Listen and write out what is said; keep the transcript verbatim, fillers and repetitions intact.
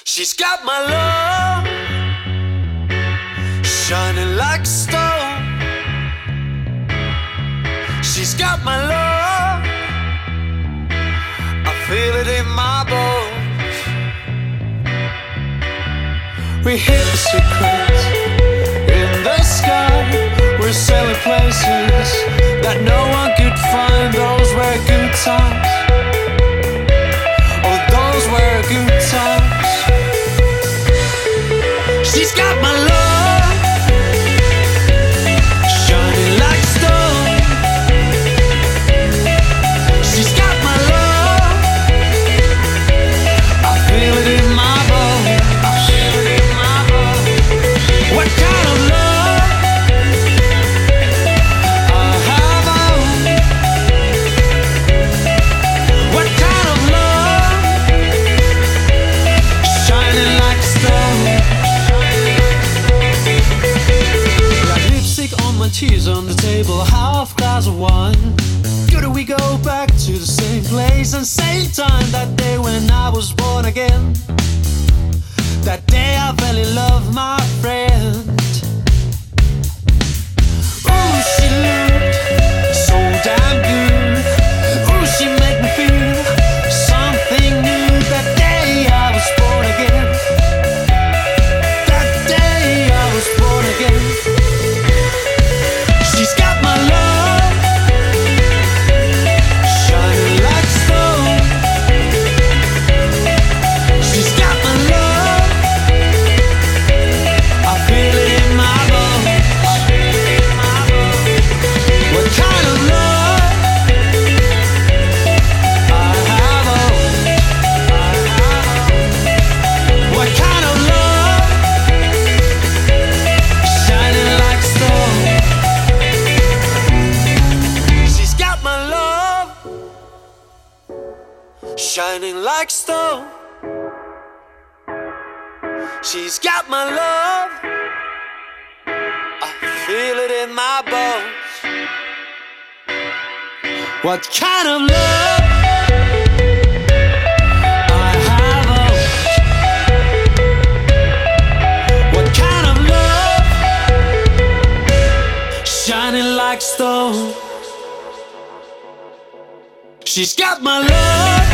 She's got my love, shining like a stone. She's got my love, I feel it in my bones. We hit the secrets in the sky. We're selling places that no one could find. Those were good times. Oh, those were good times. She's got my love, shining like a stone. She's got my love, I feel it in my bones. I feel it in my bones. What kind of love I have on? What kind of love, shining like a stone. Cheese on the table, half glass of wine. Could we go back to the same place and same time? That day when I was born again. That day I fell in love, my friend. Ooh, she looked so damn good. Ooh, she made me feel something new. That day I was born again. That day I was born again. She's got my love, shining like a stone. She's got my love, I feel it in my bones. I feel it in my bones. What kind of love I have on? I have on. What kind of love, shining like a stone. Shining like stone. She's got my love, I feel it in my bones. What kind of love I have on? What kind of love, shining like stone. She's got my love,